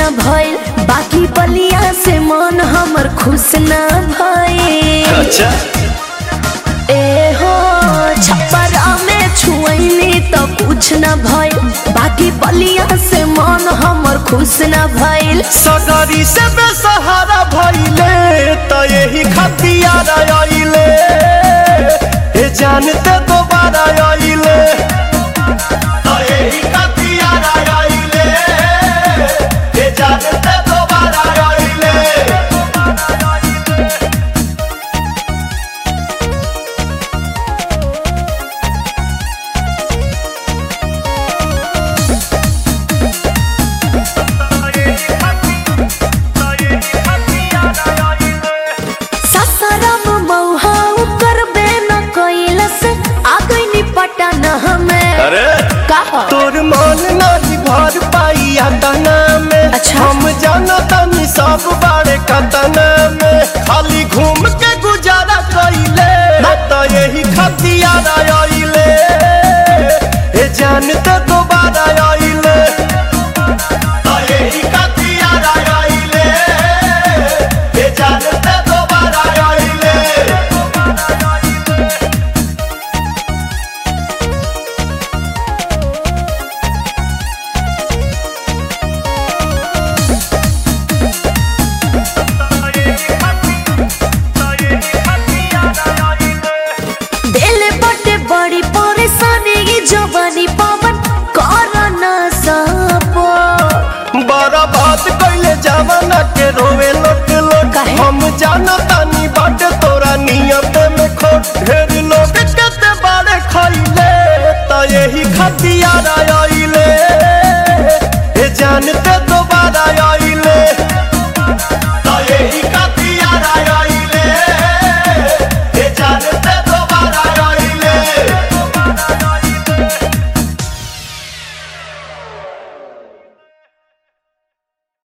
भइल, बाकी बलिया से मन हमर खुश ना भइल। अच्छा ए हो छपरा में छुअनी तो कुछ ना भइल, बाकी बलिया से मन हमर खुश ना भइल। सगरी से बेसहारा भइले त यही खतियार आइले, ए जानते दोबारा आइले त यही खतियार आइले, ए जानते दोबारा आइले। ससरम मौहा करबे न कइलस, आ गइनी पटन हमें। अरे कहा तोर मन नहीं भर पाई तना में। अच्छा। हम जाना तनी सब बारे कतना में, खाली घूम के गुजारा कइले त यही खतियार आइले, ए जानते दोबारा आइले त यही खतियार आइले, ए जानते दोबारा आइले। दिल बटे बड़ी परेशानी, ये जवानी पवन करना सपो। बड़ा बात कइले जवाना के रोवे लोट लोट। काहे? हम जाना तानी बाटे तोरा नियत में खोट, ढेर लोग केते बारे खइले त यही खतियार आइले।